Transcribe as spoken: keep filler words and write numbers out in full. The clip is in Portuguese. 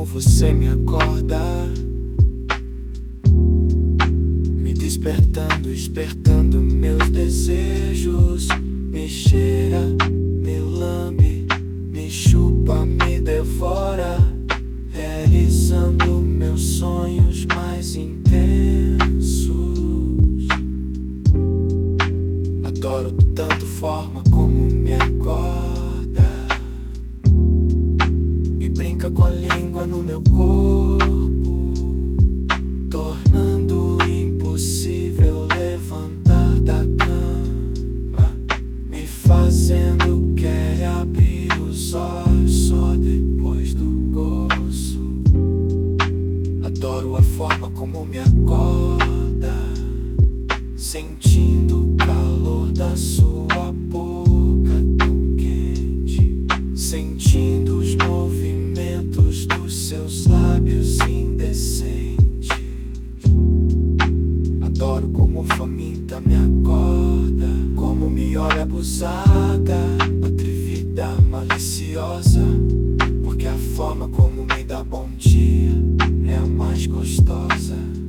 como você me acorda, me despertando, despertando meus desejos. Me cheira, me lambe, me chupa, me devora, realizando meus sonhos mais intensos. Adoro tanto forma como me acorda e brinca com a língua no meu corpo, tornando impossível levantar da cama, me fazendo querer abrir os olhos só depois do gozo. Adoro a forma como me acorda, sentindo o calor da sua boca tão quente, sentindo os movimentos dos seus lábios indecentes. Adoro como faminta me acorda, como me olha abusada, atrevida, maliciosa, porque a forma como me dá bom dia é a mais gostosa.